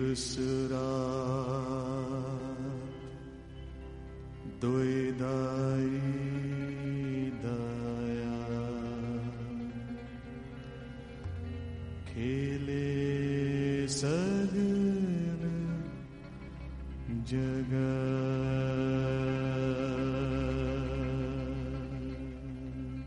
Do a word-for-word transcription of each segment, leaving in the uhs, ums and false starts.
दिवस रात द्वैदाई दया खेले सगन जगत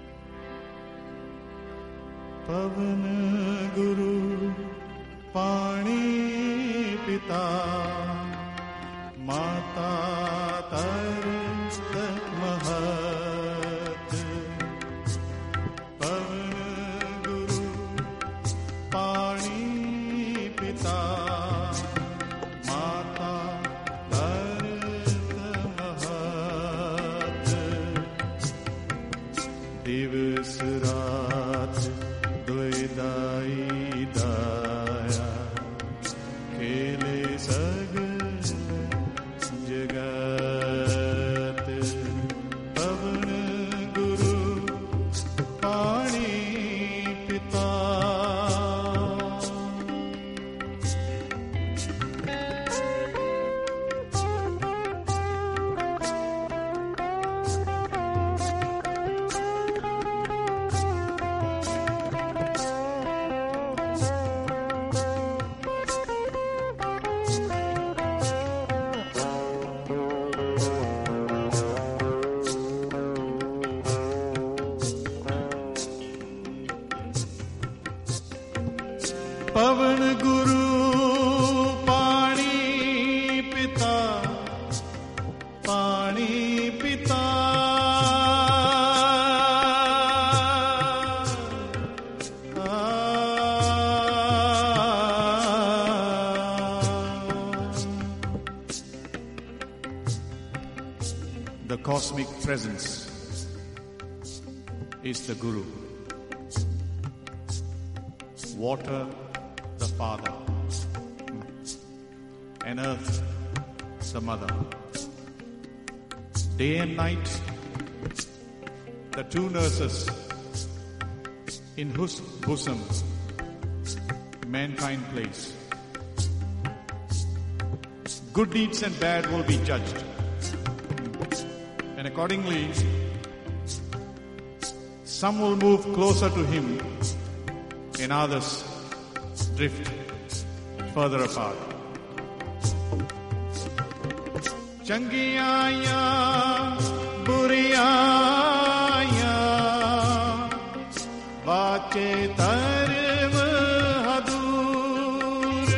पवन गुरु पाणी पिता माता तरत महत पवन गुरु पाणी पिता माता तरत महत दिवस रात द्वैदाई दया खेले सगन जगत पवन गुरु पाणी पिता पवन गुरु पाणी पिता पाणी पिता The cosmic presence is the Guru. Water, the Father, and earth, the Mother. Day and night, the two nurses in whose bosom mankind plays. Good deeds and bad will be judged. And accordingly, some will move closer to Him and others drift further apart. Changiya buriya vache tarv hadur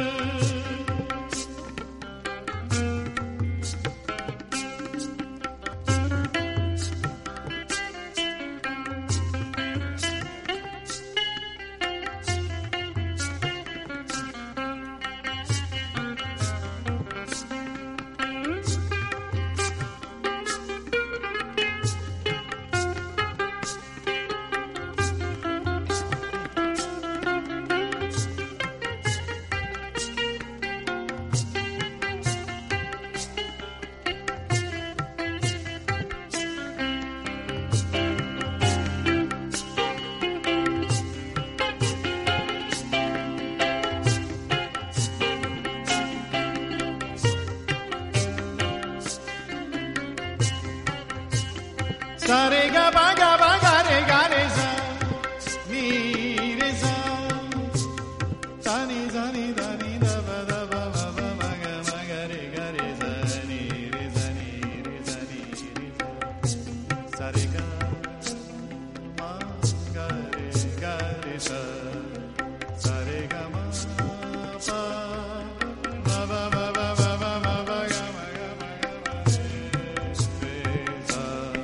Sare ga ba ga ba ga re ga re sa ni re sa sa ni sa ni da ni da ba da ba ba ba ma ga ma ga re ga re sa ni re sa ni re sa ni re sa sare ga ma ga re ga re sa sare ga ma pa ba ba ba ba ba ba ma ba ga ma ga ma ga ma re sa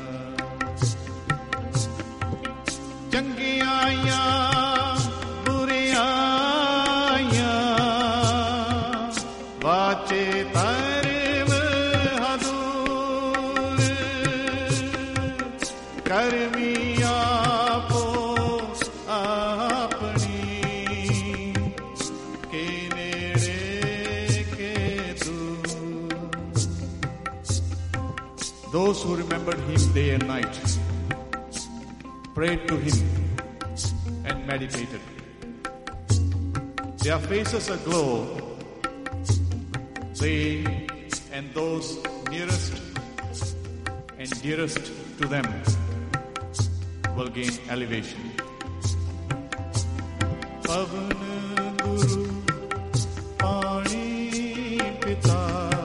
चंगियाया बुरियाया वाचे तरव हदूर कर्मिया पो अपनी के नेड़े के दूर. Those who remembered Him day and night prayed to Him and meditated. Their faces aglow they and those nearest and dearest to them will gain elevation. Pavan Guru Pani Pita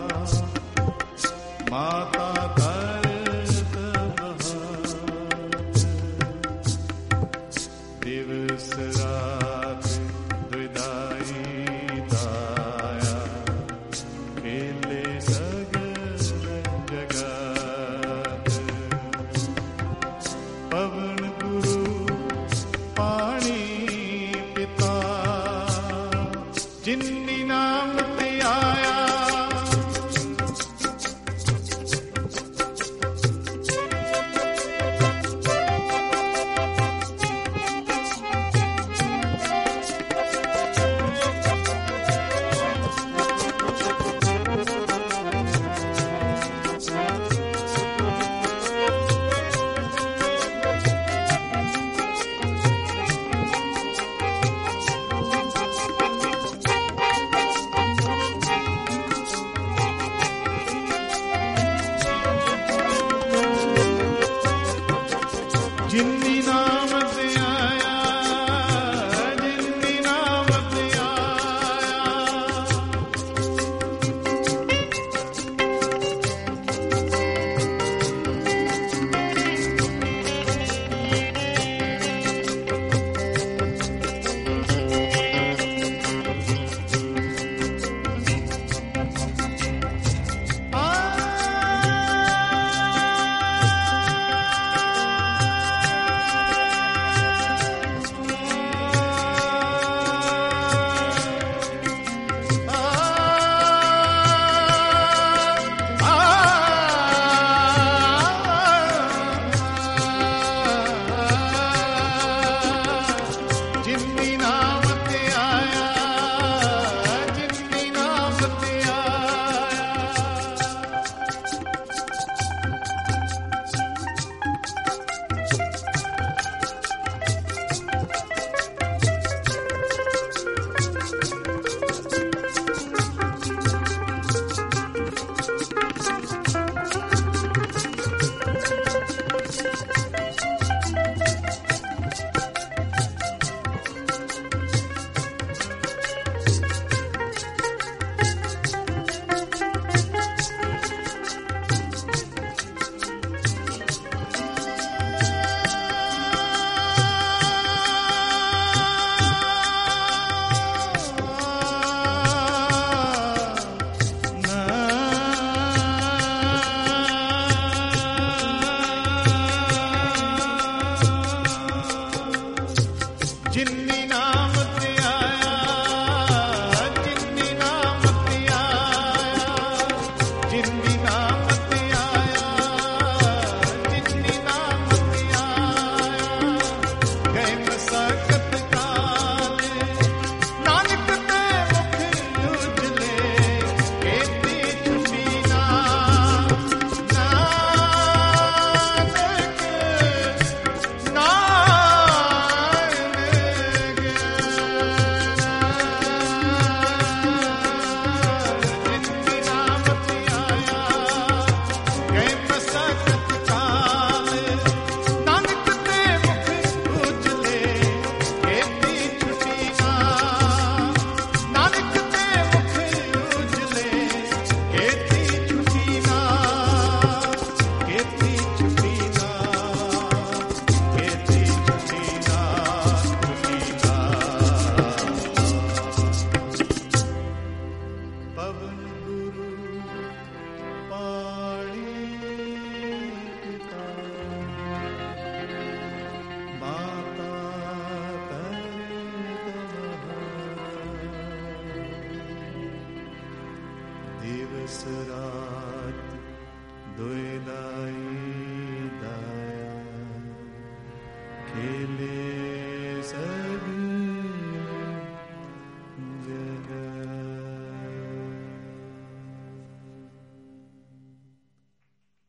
Mata Tarat Bahat Divas Raat Dvidai Daya Khele Sagar Jagat Pavan Guru Pani Pita Jinni Naam Te Aaya Jinni Naam